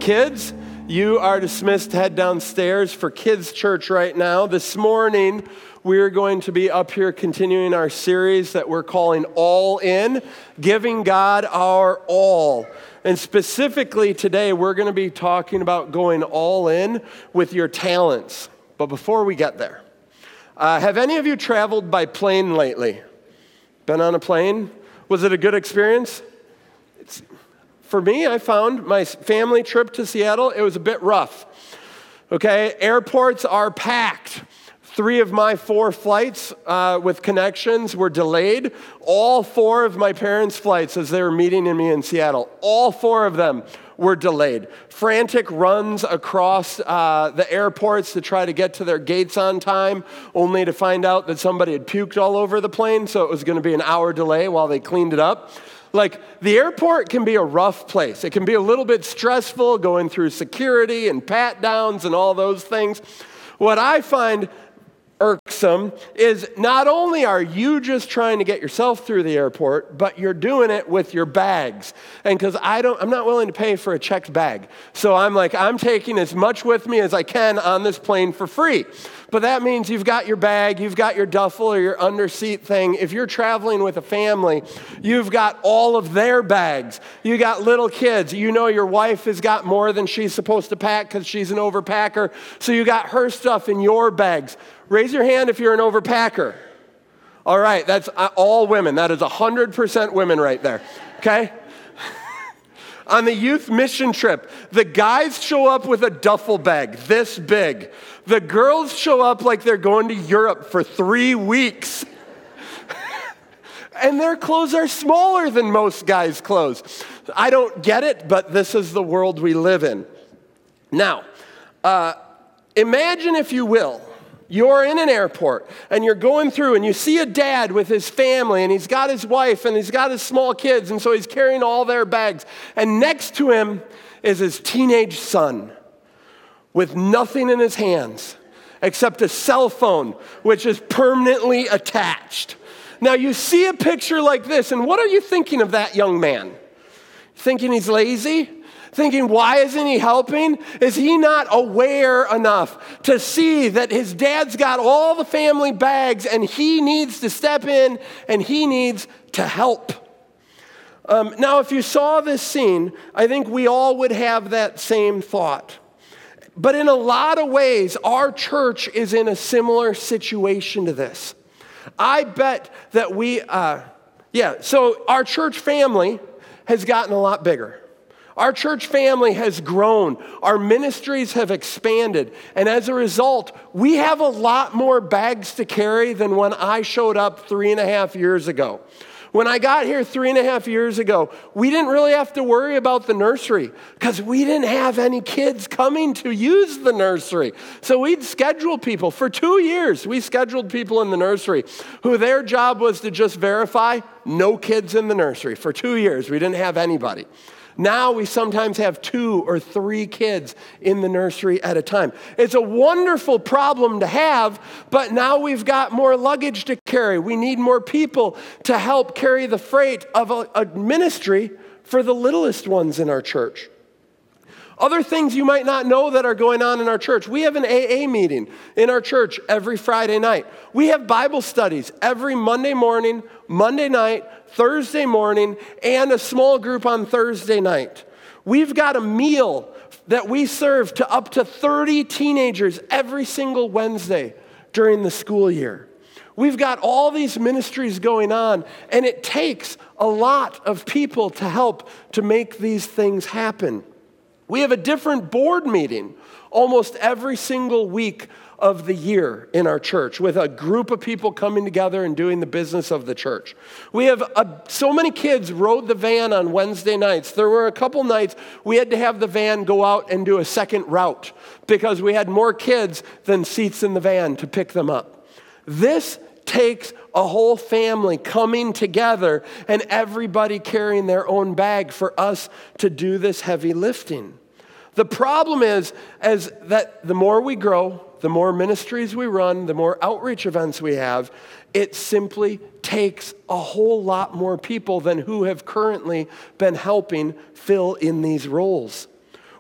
Kids, you are dismissed to head downstairs for kids' church right now. This morning, we're going to be up here continuing our series that we're calling All In, giving God our all. And specifically today, we're going to be talking about going all in with your talents. But before we get there, have any of you traveled by plane lately? Been on a plane? Was it a good experience? For me, I found my family trip to Seattle, it was a bit rough. Okay, airports are packed. 3 of my 4 flights with connections were delayed. All 4 of my parents' flights as they were meeting me in Seattle, all 4 of them were delayed. Frantic runs across the airports to try to get to their gates on time, only to find out that somebody had puked all over the plane, so it was going to be an hour delay while they cleaned it up. Like, the airport can be a rough place. It can be a little bit stressful going through security and pat-downs and all those things. What I find irksome is not only are you just trying to get yourself through the airport, but you're doing it with your bags. And because I'm not willing to pay for a checked bag. So I'm taking as much with me as I can on this plane for free. But that means you've got your bag, you've got your duffel or your underseat thing. If you're traveling with a family, you've got all of their bags. You got little kids. You know your wife has got more than she's supposed to pack because she's an overpacker. So you got her stuff in your bags. Raise your hand if you're an overpacker. All right, that's all women. That is 100% women right there, okay? On the youth mission trip, the guys show up with a duffel bag this big. The girls show up like they're going to Europe for 3 weeks. And their clothes are smaller than most guys' clothes. I don't get it, but this is the world we live in. Now, imagine, if you will, you're in an airport and you're going through and you see a dad with his family and he's got his wife and he's got his small kids, and so he's carrying all their bags. And next to him is his teenage son with nothing in his hands except a cell phone, which is permanently attached. Now you see a picture like this, and what are you thinking of that young man? Thinking he's lazy? Thinking, why isn't he helping? Is he not aware enough to see that his dad's got all the family bags and he needs to step in and he needs to help? Now, if you saw this scene, I think we all would have that same thought. But in a lot of ways, our church is in a similar situation to this. I bet that so our church family has gotten a lot bigger. Our church family has grown. Our ministries have expanded. And as a result, we have a lot more bags to carry than when I showed up 3.5 years ago. When I got here 3.5 years ago, we didn't really have to worry about the nursery because we didn't have any kids coming to use the nursery. So we'd schedule people. For 2 years, we scheduled people in the nursery who their job was to just verify no kids in the nursery. For 2 years, we didn't have anybody. Now we sometimes have 2 or 3 kids in the nursery at a time. It's a wonderful problem to have, but now we've got more luggage to carry. We need more people to help carry the freight of a ministry for the littlest ones in our church. Other things you might not know that are going on in our church. We have an AA meeting in our church every Friday night. We have Bible studies every Monday morning, Monday night, Thursday morning, and a small group on Thursday night. We've got a meal that we serve to up to 30 teenagers every single Wednesday during the school year. We've got all these ministries going on, and it takes a lot of people to help to make these things happen. We have a different board meeting almost every single week of the year in our church with a group of people coming together and doing the business of the church. We have so many kids rode the van on Wednesday nights. There were a couple nights we had to have the van go out and do a second route because we had more kids than seats in the van to pick them up. This takes a whole family coming together and everybody carrying their own bag for us to do this heavy lifting. The problem is that the more we grow, the more ministries we run, the more outreach events we have, it simply takes a whole lot more people than who have currently been helping fill in these roles.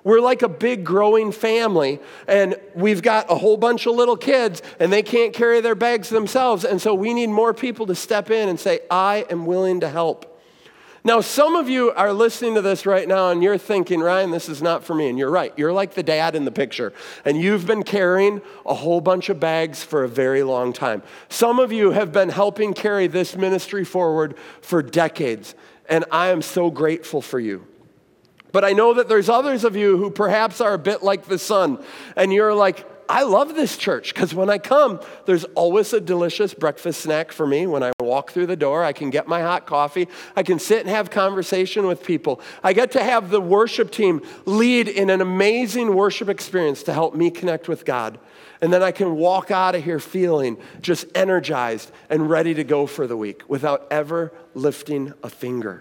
We're like a big growing family, and we've got a whole bunch of little kids, and they can't carry their bags themselves, and so we need more people to step in and say, I am willing to help. Now, some of you are listening to this right now, and you're thinking, Ryan, this is not for me, and you're right. You're like the dad in the picture, and you've been carrying a whole bunch of bags for a very long time. Some of you have been helping carry this ministry forward for decades, and I am so grateful for you. But I know that there's others of you who perhaps are a bit like the son, and you're like, I love this church because when I come, there's always a delicious breakfast snack for me. When I walk through the door, I can get my hot coffee. I can sit and have conversation with people. I get to have the worship team lead in an amazing worship experience to help me connect with God. And then I can walk out of here feeling just energized and ready to go for the week without ever lifting a finger.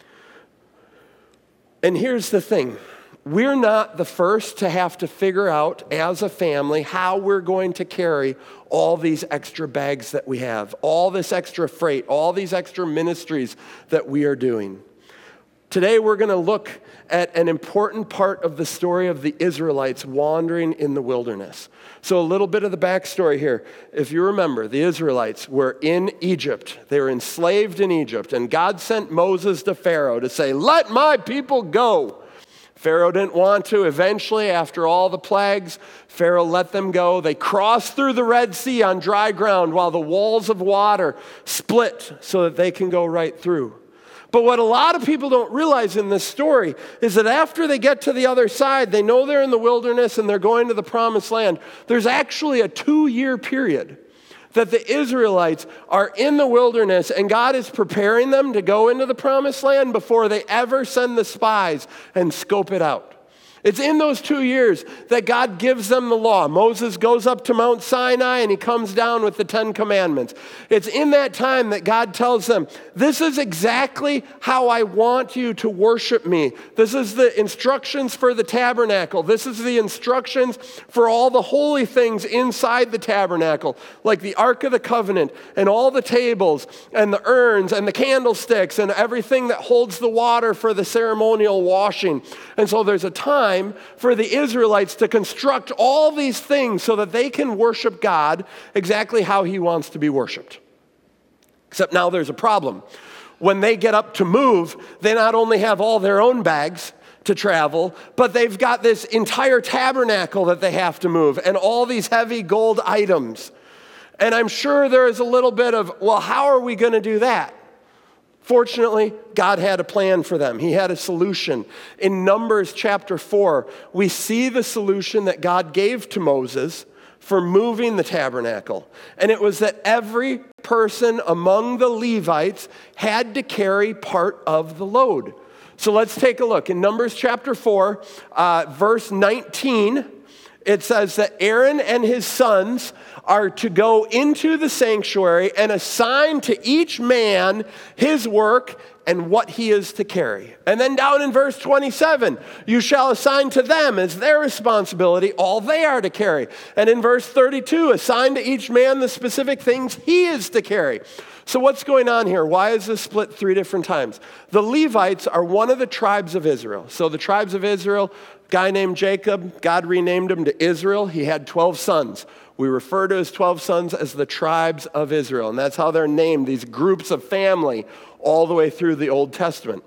And here's the thing. We're not the first to have to figure out as a family how we're going to carry all these extra bags that we have, all this extra freight, all these extra ministries that we are doing. Today we're going to look at an important part of the story of the Israelites wandering in the wilderness. So a little bit of the backstory here. If you remember, the Israelites were in Egypt. They were enslaved in Egypt, and God sent Moses to Pharaoh to say, "Let my people go." Pharaoh didn't want to. Eventually, after all the plagues, Pharaoh let them go. They crossed through the Red Sea on dry ground while the walls of water split so that they can go right through. But what a lot of people don't realize in this story is that after they get to the other side, they know they're in the wilderness and they're going to the promised land. There's actually a 2-year period that the Israelites are in the wilderness, and God is preparing them to go into the promised land before they ever send the spies and scope it out. It's in those 2 years that God gives them the law. Moses goes up to Mount Sinai and he comes down with the 10 commandments. It's in that time that God tells them, this is exactly how I want you to worship me. This is the instructions for the tabernacle. This is the instructions for all the holy things inside the tabernacle, like the Ark of the Covenant and all the tables and the urns and the candlesticks and everything that holds the water for the ceremonial washing. And so there's a time for the Israelites to construct all these things so that they can worship God exactly how he wants to be worshiped. Except now there's a problem. When they get up to move, they not only have all their own bags to travel, but they've got this entire tabernacle that they have to move and all these heavy gold items. And I'm sure there is a little bit of, well, how are we going to do that? Fortunately, God had a plan for them. He had a solution. In Numbers chapter 4, we see the solution that God gave to Moses for moving the tabernacle. And it was that every person among the Levites had to carry part of the load. So let's take a look. In Numbers chapter 4, verse 19, it says that Aaron and his sons are to go into the sanctuary and assign to each man his work and what he is to carry. And then down in verse 27, you shall assign to them as their responsibility all they are to carry. And in verse 32, assign to each man the specific things he is to carry. So what's going on here? Why is this split 3 different times? The Levites are one of the tribes of Israel. So the tribes of Israel, a guy named Jacob, God renamed him to Israel. He had 12 sons. We refer to his 12 sons as the tribes of Israel. And that's how they're named, these groups of family all the way through the Old Testament.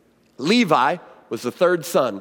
Levi was the 3rd son.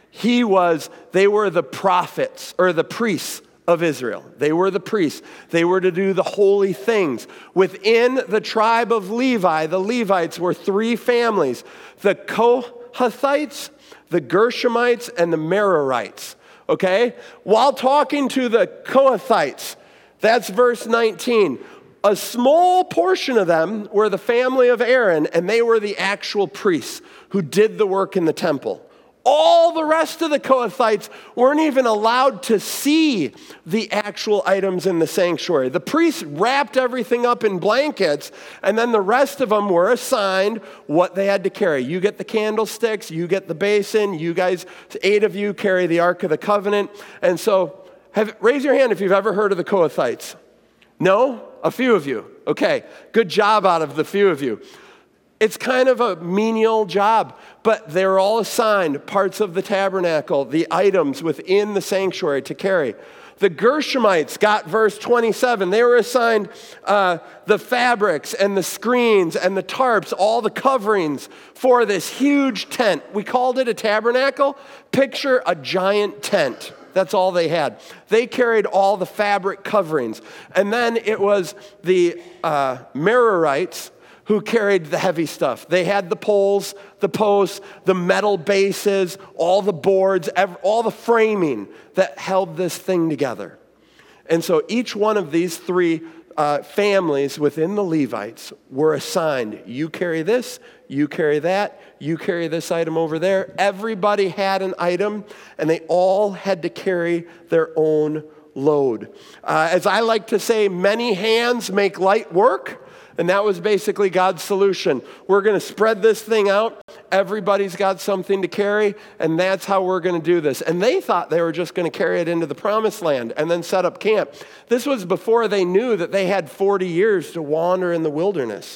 They were the prophets or the priests of Israel. They were the priests. They were to do the holy things. Within the tribe of Levi, the Levites were 3 families: the Kohathites, the Gershomites, and the Merarites. Okay? While talking to the Kohathites, that's verse 19, a small portion of them were the family of Aaron, and they were the actual priests who did the work in the temple. All the rest of the Kohathites weren't even allowed to see the actual items in the sanctuary. The priests wrapped everything up in blankets, and then the rest of them were assigned what they had to carry. You get the candlesticks, you get the basin, you guys, 8 of you carry the Ark of the Covenant. And so, raise your hand if you've ever heard of the Kohathites. No? A few of you. Okay, good job out of the few of you. It's kind of a menial job, but they're all assigned parts of the tabernacle, the items within the sanctuary to carry. The Gershomites got verse 27. They were assigned the fabrics and the screens and the tarps, all the coverings for this huge tent. We called it a tabernacle. Picture a giant tent. That's all they had. They carried all the fabric coverings. And then it was the Merarites who carried the heavy stuff. They had the poles, the posts, the metal bases, all the boards, all the framing that held this thing together. And so each one of these three families within the Levites were assigned, you carry this, you carry that, you carry this item over there. Everybody had an item, and they all had to carry their own load. As I like to say, many hands make light work. And that was basically God's solution. We're going to spread this thing out. Everybody's got something to carry, and that's how we're going to do this. And they thought they were just going to carry it into the promised land and then set up camp. This was before they knew that they had 40 years to wander in the wilderness.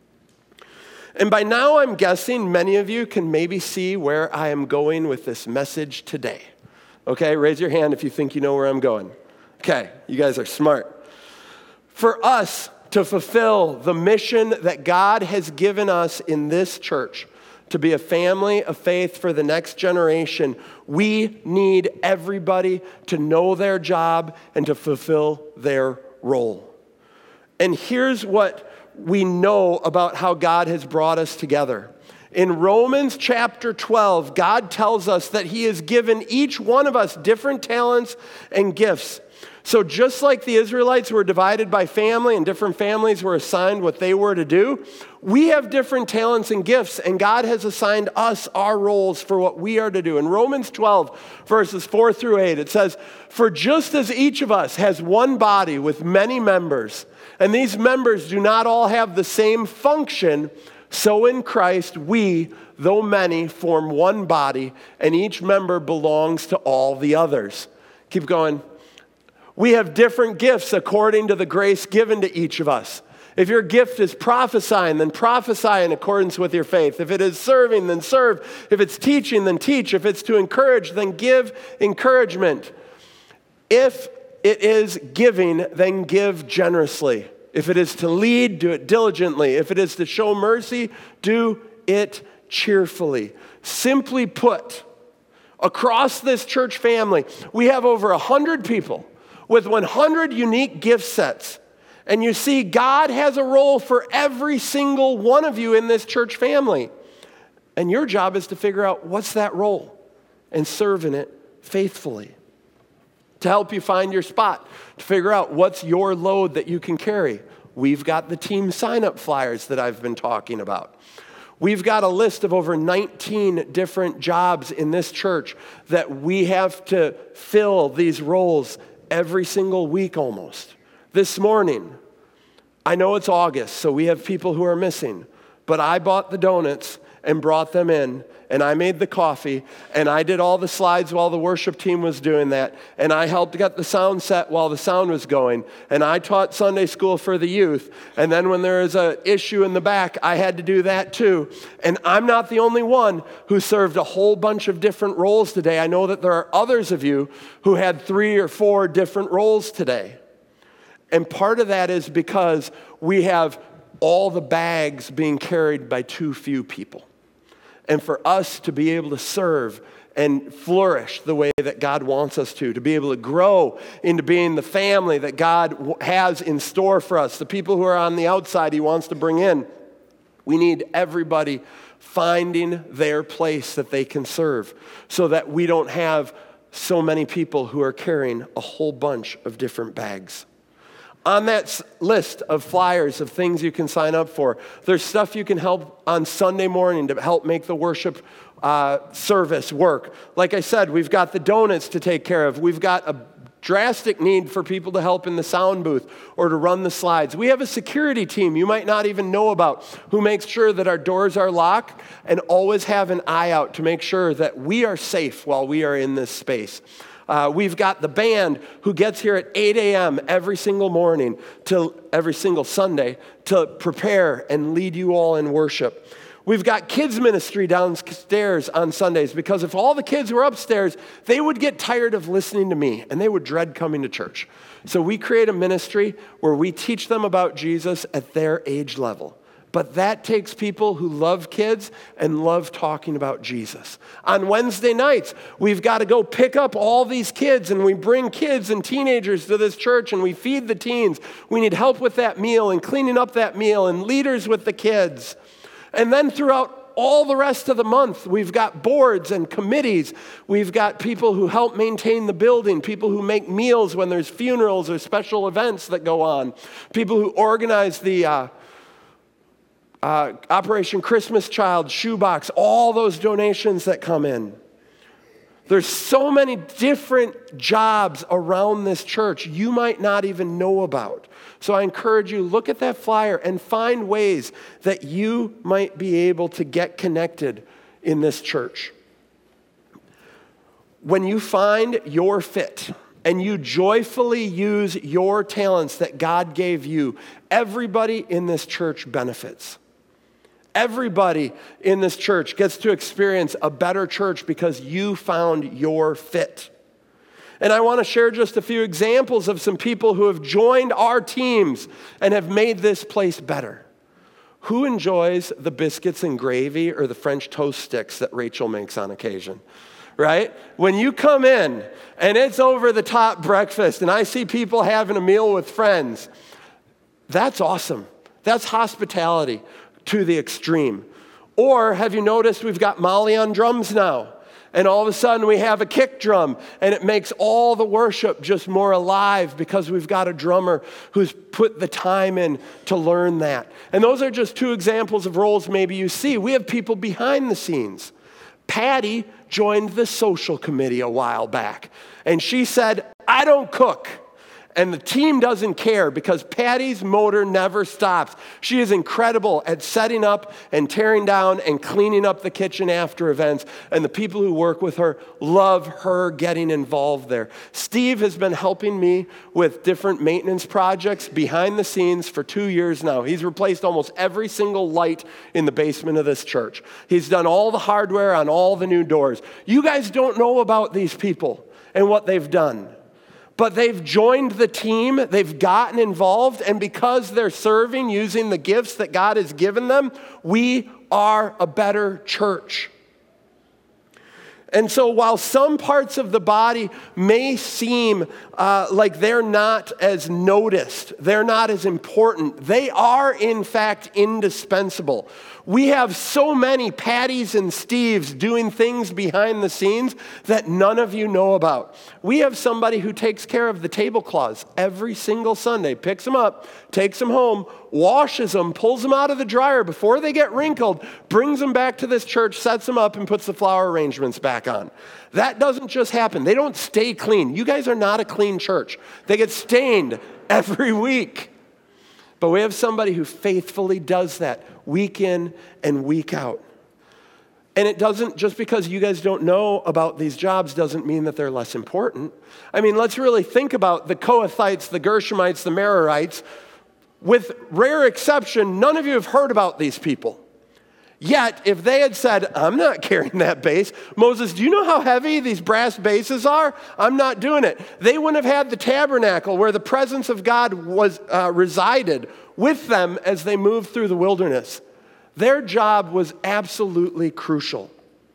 And by now, I'm guessing many of you can maybe see where I am going with this message today. Okay, raise your hand if you think you know where I'm going. Okay, you guys are smart. For us to fulfill the mission that God has given us in this church, to be a family of faith for the next generation, we need everybody to know their job and to fulfill their role. And here's what we know about how God has brought us together. In Romans chapter 12, God tells us that he has given each one of us different talents and gifts. So just like the Israelites were divided by family and different families were assigned what they were to do, we have different talents and gifts, and God has assigned us our roles for what we are to do. In Romans 12, verses 4 through 8, it says, "For just as each of us has one body with many members, and these members do not all have the same function, so in Christ we, though many, form one body, and each member belongs to all the others." Keep going. We have different gifts according to the grace given to each of us. If your gift is prophesying, then prophesy in accordance with your faith. If it is serving, then serve. If it's teaching, then teach. If it's to encourage, then give encouragement. If it is giving, then give generously. If it is to lead, do it diligently. If it is to show mercy, do it cheerfully. Simply put, across this church family, we have over 100 people with 100 unique gift sets. And you see, God has a role for every single one of you in this church family. And your job is to figure out what's that role and serve in it faithfully. To help you find your spot, to figure out what's your load that you can carry. We've got the team sign-up flyers that I've been talking about. We've got a list of over 19 different jobs in this church that we have to fill these roles every single week almost. This morning, I know it's August, so we have people who are missing, but I bought the donuts and brought them in, and I made the coffee, and I did all the slides while the worship team was doing that, and I helped get the sound set while the sound was going, and I taught Sunday school for the youth, and then when there was an issue in the back, I had to do that too. And I'm not the only one who served a whole bunch of different roles today. I know that there are others of you who had 3 or 4 different roles today. And part of that is because we have all the bags being carried by too few people. And for us to be able to serve and flourish the way that God wants us to be able to grow into being the family that God has in store for us, the people who are on the outside he wants to bring in, we need everybody finding their place that they can serve so that we don't have so many people who are carrying a whole bunch of different bags. On that list of flyers of things you can sign up for, there's stuff you can help on Sunday morning to help make the worship service work. Like I said, we've got the donuts to take care of. We've got a drastic need for people to help in the sound booth or to run the slides. We have a security team you might not even know about who makes sure that our doors are locked and always have an eye out to make sure that we are safe while we are in this space. We've got the band who gets here at 8 a.m. every single morning, every single Sunday, to prepare and lead you all in worship. We've got kids ministry downstairs on Sundays, because if all the kids were upstairs, they would get tired of listening to me and they would dread coming to church. So we create a ministry where we teach them about Jesus at their age level. But that takes people who love kids and love talking about Jesus. On Wednesday nights, we've got to go pick up all these kids, and we bring kids and teenagers to this church, and we feed the teens. We need help with that meal and cleaning up that meal and leaders with the kids. And then throughout all the rest of the month, we've got boards and committees. We've got people who help maintain the building, people who make meals when there's funerals or special events that go on, people who organize the Operation Christmas Child shoebox, all those donations that come in. There's so many different jobs around this church you might not even know about. So I encourage you, look at that flyer and find ways that you might be able to get connected in this church. When you find your fit and you joyfully use your talents that God gave you, everybody in this church benefits. Everybody in this church gets to experience a better church because you found your fit. And I want to share just a few examples of some people who have joined our teams and have made this place better. Who enjoys the biscuits and gravy or the French toast sticks that Rachel makes on occasion? Right? When you come in and it's over the top breakfast and I see people having a meal with friends, that's awesome. That's hospitality to the extreme. Or have you noticed we've got Molly on drums now? And all of a sudden we have a kick drum, and it makes all the worship just more alive because we've got a drummer who's put the time in to learn that. And those are just two examples of roles maybe you see. We have people behind the scenes. Patty joined the social committee a while back, and she said, I don't cook. And the team doesn't care because Patty's motor never stops. She is incredible at setting up and tearing down and cleaning up the kitchen after events. And the people who work with her love her getting involved there. Steve has been helping me with different maintenance projects behind the scenes for 2 years now. He's replaced almost every single light in the basement of this church. He's done all the hardware on all the new doors. You guys don't know about these people and what they've done. But they've joined the team, they've gotten involved, and because they're serving using the gifts that God has given them, we are a better church. And so while some parts of the body may seem like they're not as noticed, they're not as important, they are in fact indispensable. We have so many Pattys and Steves doing things behind the scenes that none of you know about. We have somebody who takes care of the tablecloths every single Sunday, picks them up, takes them home, washes them, pulls them out of the dryer before they get wrinkled, brings them back to this church, sets them up, and puts the flower arrangements back on. That doesn't just happen. They don't stay clean. You guys are not a clean church. They get stained every week. But we have somebody who faithfully does that week in and week out. And it doesn't, just because you guys don't know about these jobs doesn't mean that they're less important. I mean, let's really think about the Kohathites, the Gershonites, the Merarites. With rare exception, none of you have heard about these people. Yet, if they had said, I'm not carrying that bass, Moses, do you know how heavy these brass basses are? I'm not doing it. They wouldn't have had the tabernacle where the presence of God was resided with them as they moved through the wilderness. Their job was absolutely crucial.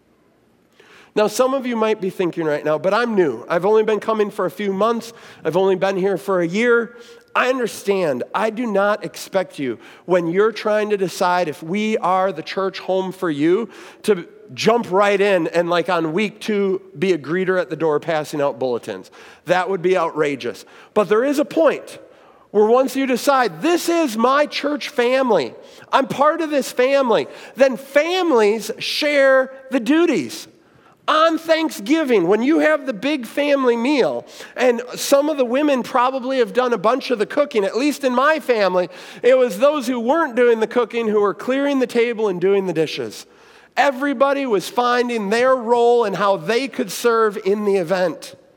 Now, some of you might be thinking right now, but I'm new. I've only been coming for a few months. I've only been here for a year. I understand. I do not expect you, when you're trying to decide if we are the church home for you, to jump right in and like on week 2 be a greeter at the door passing out bulletins. That would be outrageous. But there is a point where once you decide, this is my church family, I'm part of this family, then families share the duties. On Thanksgiving, when you have the big family meal, and some of the women probably have done a bunch of the cooking, at least in my family, it was those who weren't doing the cooking who were clearing the table and doing the dishes. Everybody was finding their role and how they could serve in the event.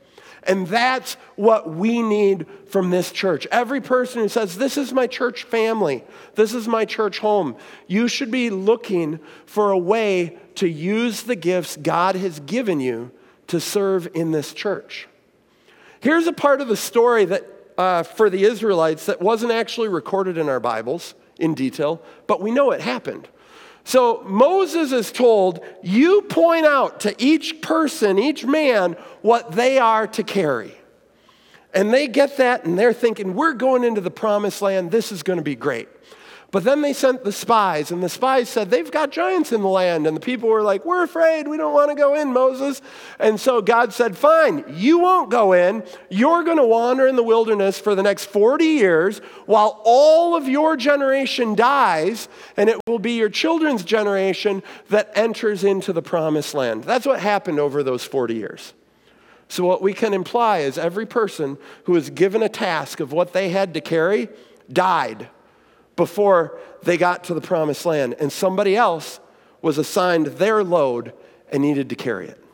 And that's what we need from this church. Every person who says, this is my church family, this is my church home, you should be looking for a way to use the gifts God has given you to serve in this church. Here's a part of the story that for the Israelites that wasn't actually recorded in our Bibles in detail, but we know it happened. So Moses is told, you point out to each person, each man, what they are to carry. And they get that and they're thinking, we're going into the promised land, this is going to be great. But then they sent the spies, and the spies said, they've got giants in the land. And the people were like, we're afraid, we don't want to go in, Moses. And so God said, fine, you won't go in. You're going to wander in the wilderness for the next 40 years while all of your generation dies, and it will be your children's generation that enters into the promised land. That's what happened over those 40 years. So what we can imply is every person who was given a task of what they had to carry died before they got to the promised land, and somebody else was assigned their load and needed to carry it.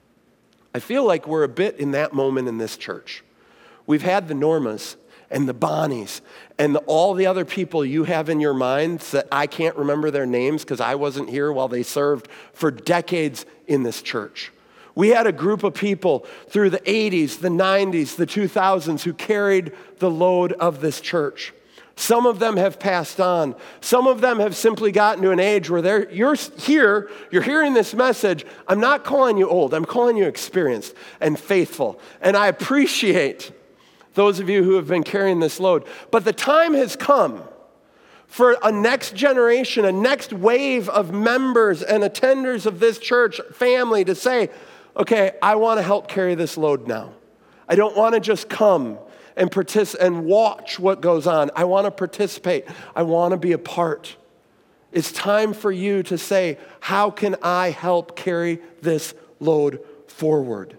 I feel like we're a bit in that moment in this church. We've had the Normas and the Bonnies and all the other people you have in your minds that I can't remember their names because I wasn't here while they served for decades in this church. We had a group of people through the 80s, the 90s, the 2000s who carried the load of this church. Some of them have passed on. Some of them have simply gotten to an age where you're here, you're hearing this message. I'm not calling you old. I'm calling you experienced and faithful. And I appreciate those of you who have been carrying this load. But the time has come for a next generation, a next wave of members and attenders of this church family to say, okay, I want to help carry this load now. I don't want to just come and participate and watch what goes on. I want to participate. I want to be a part. It's time for you to say, how can I help carry this load forward?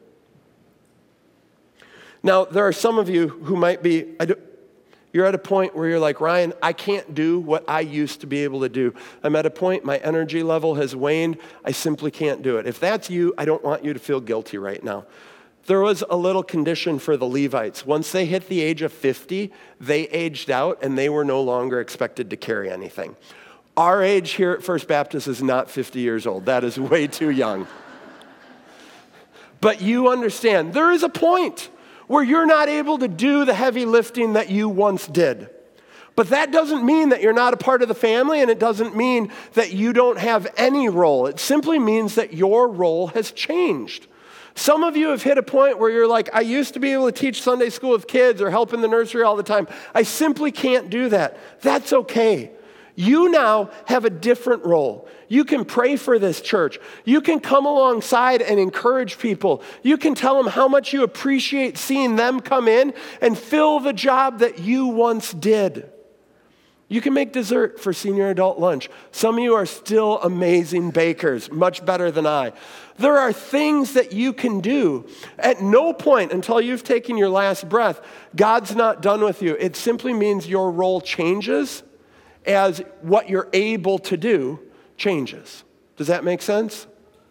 Now, there are some of you who might be, you're at a point where you're like, Ryan, I can't do what I used to be able to do. I'm at a point, my energy level has waned. I simply can't do it. If that's you, I don't want you to feel guilty right now. There was a little condition for the Levites. Once they hit the age of 50, they aged out and they were no longer expected to carry anything. Our age here at First Baptist is not 50 years old. That is way too young. But you understand, there is a point where you're not able to do the heavy lifting that you once did. But that doesn't mean that you're not a part of the family, and it doesn't mean that you don't have any role. It simply means that your role has changed. Some of you have hit a point where you're like, I used to be able to teach Sunday school with kids or help in the nursery all the time. I simply can't do that. That's okay. You now have a different role. You can pray for this church. You can come alongside and encourage people. You can tell them how much you appreciate seeing them come in and fill the job that you once did. You can make dessert for senior adult lunch. Some of you are still amazing bakers, much better than I. There are things that you can do. At no point until you've taken your last breath, God's not done with you. It simply means your role changes as what you're able to do changes. Does that make sense?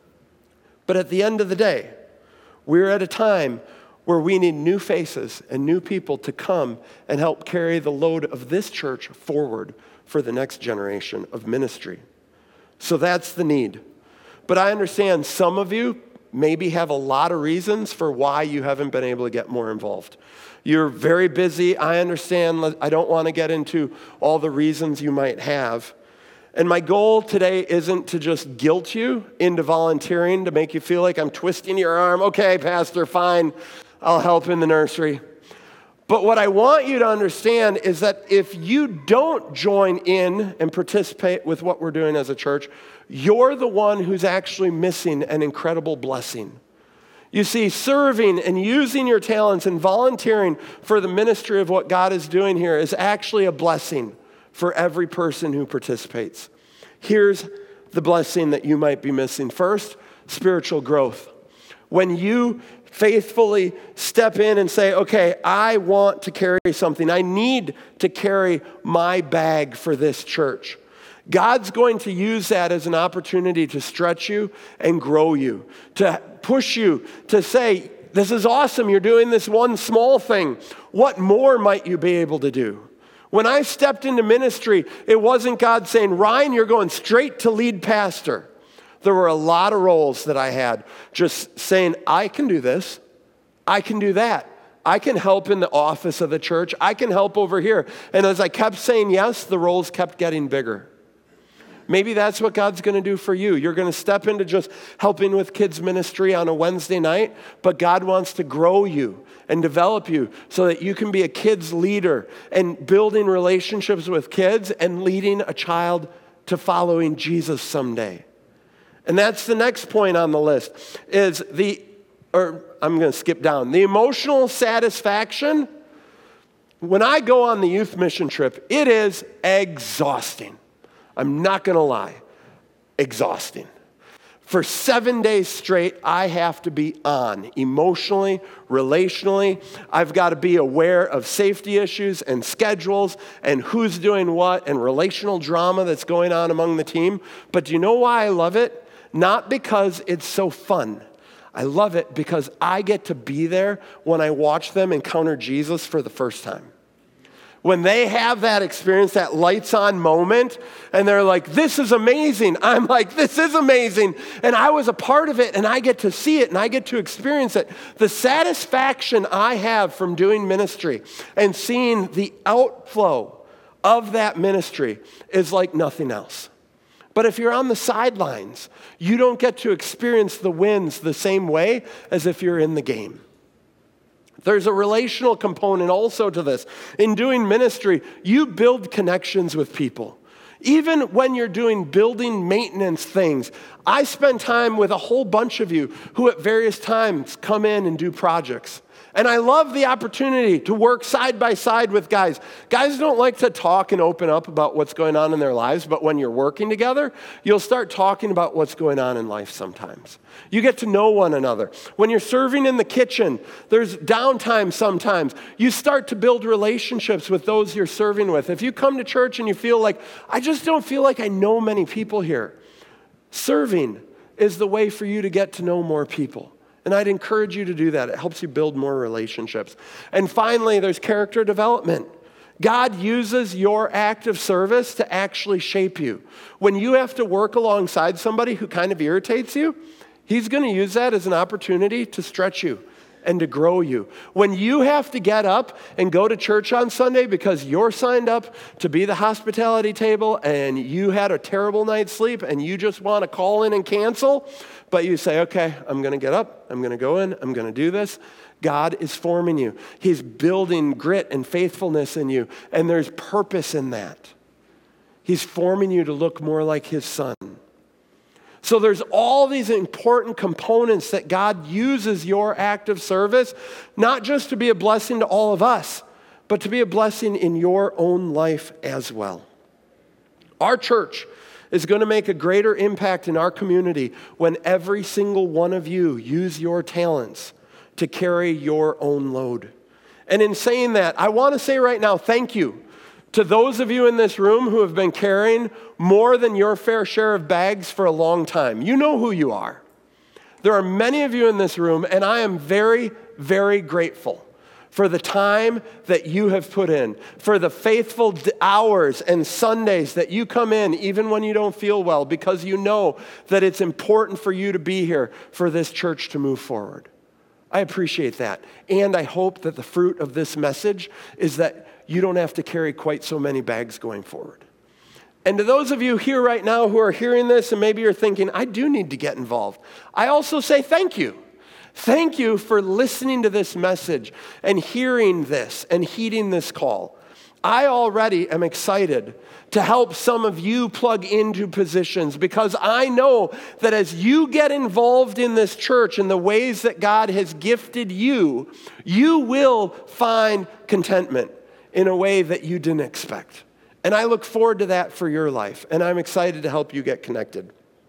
But at the end of the day, we're at a time where we need new faces and new people to come and help carry the load of this church forward for the next generation of ministry. So that's the need. But I understand some of you maybe have a lot of reasons for why you haven't been able to get more involved. You're very busy. I understand. I don't want to get into all the reasons you might have. And my goal today isn't to just guilt you into volunteering, to make you feel like I'm twisting your arm. Okay, Pastor, fine. I'll help in the nursery. But what I want you to understand is that if you don't join in and participate with what we're doing as a church, you're the one who's actually missing an incredible blessing. You see, serving and using your talents and volunteering for the ministry of what God is doing here is actually a blessing for every person who participates. Here's the blessing that you might be missing. First, spiritual growth. When you faithfully step in and say, okay, I want to carry something. I need to carry my bag for this church. God's going to use that as an opportunity to stretch you and grow you, to push you to say, This is awesome. You're doing this one small thing. What more might you be able to do? When I stepped into ministry, it wasn't God saying, Ryan, you're going straight to lead pastor. There were a lot of roles that I had, just saying, I can do this. I can do that. I can help in the office of the church. I can help over here. And as I kept saying yes, the roles kept getting bigger. Maybe that's what God's going to do for you. You're going to step into just helping with kids ministry on a Wednesday night, but God wants to grow you and develop you so that you can be a kids leader and building relationships with kids and leading a child to following Jesus someday. And that's the next point on the list is I'm going to skip down. The emotional satisfaction. When I go on the youth mission trip, it is exhausting. I'm not going to lie, exhausting. For 7 days straight, I have to be on emotionally, relationally. I've got to be aware of safety issues and schedules and who's doing what and relational drama that's going on among the team. But do you know why I love it? Not because it's so fun. I love it because I get to be there when I watch them encounter Jesus for the first time. When they have that experience, that lights on moment, and they're like, this is amazing. I'm like, this is amazing. And I was a part of it, and I get to see it, and I get to experience it. The satisfaction I have from doing ministry and seeing the outflow of that ministry is like nothing else. But if you're on the sidelines, you don't get to experience the wins the same way as if you're in the game. There's a relational component also to this. In doing ministry, you build connections with people. Even when you're doing building maintenance things, I spend time with a whole bunch of you who at various times come in and do projects. And I love the opportunity to work side by side with guys. Guys don't like to talk and open up about what's going on in their lives, but when you're working together, you'll start talking about what's going on in life sometimes. You get to know one another. When you're serving in the kitchen, there's downtime sometimes. You start to build relationships with those you're serving with. If you come to church and you feel like, I just don't feel like I know many people here, serving is the way for you to get to know more people. And I'd encourage you to do that. It helps you build more relationships. And finally, there's character development. God uses your act of service to actually shape you. When you have to work alongside somebody who kind of irritates you, He's going to use that as an opportunity to stretch you and to grow you. When you have to get up and go to church on Sunday because you're signed up to be the hospitality table and you had a terrible night's sleep and you just want to call in and cancel, but you say, okay, I'm going to get up, I'm going to go in, I'm going to do this. God is forming you. He's building grit and faithfulness in you, and there's purpose in that. He's forming you to look more like His Son. So there's all these important components that God uses your act of service, not just to be a blessing to all of us, but to be a blessing in your own life as well. Our church is going to make a greater impact in our community when every single one of you use your talents to carry your own load. And in saying that, I want to say right now, thank you to those of you in this room who have been carrying more than your fair share of bags for a long time. You know who you are. There are many of you in this room, and I am very, very grateful for the time that you have put in, for the faithful hours and Sundays that you come in even when you don't feel well, because you know that it's important for you to be here for this church to move forward. I appreciate that. And I hope that the fruit of this message is that you don't have to carry quite so many bags going forward. And to those of you here right now who are hearing this and maybe you're thinking, I do need to get involved, I also say thank you. Thank you for listening to this message and hearing this and heeding this call. I already am excited to help some of you plug into positions because I know that as you get involved in this church in the ways that God has gifted you, you will find contentment in a way that you didn't expect. And I look forward to that for your life, and I'm excited to help you get connected.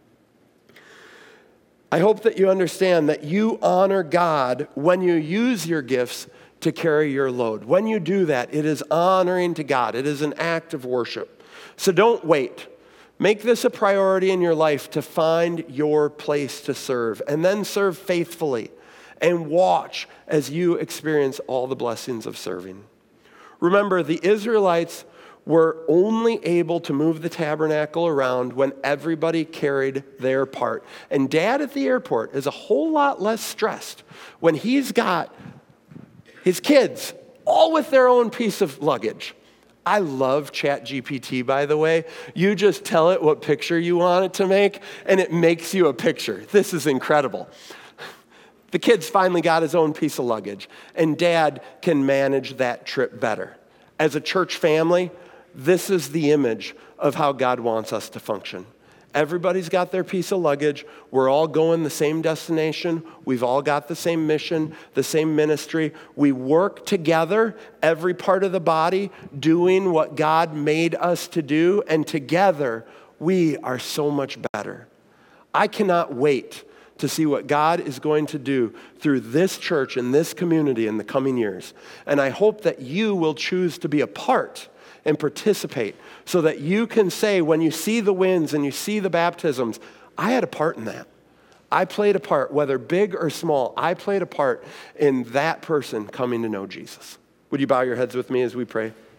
I hope that you understand that you honor God when you use your gifts to carry your load. When you do that, it is honoring to God. It is an act of worship. So don't wait. Make this a priority in your life to find your place to serve, and then serve faithfully. and watch as you experience all the blessings of serving. Remember, the Israelites were only able to move the tabernacle around when everybody carried their part. And Dad at the airport is a whole lot less stressed when he's got his kids all with their own piece of luggage. I love ChatGPT, by the way. You just tell it what picture you want it to make, and it makes you a picture. This is incredible. The kid's finally got his own piece of luggage, and Dad can manage that trip better. As a church family, this is the image of how God wants us to function. Everybody's got their piece of luggage. We're all going the same destination. We've all got the same mission, the same ministry. We work together, every part of the body, doing what God made us to do, and together we are so much better. I cannot wait to see what God is going to do through this church and this community in the coming years. And I hope that you will choose to be a part and participate so that you can say, when you see the wins and you see the baptisms, I had a part in that. I played a part, whether big or small. I played a part in that person coming to know Jesus. Would you bow your heads with me as we pray?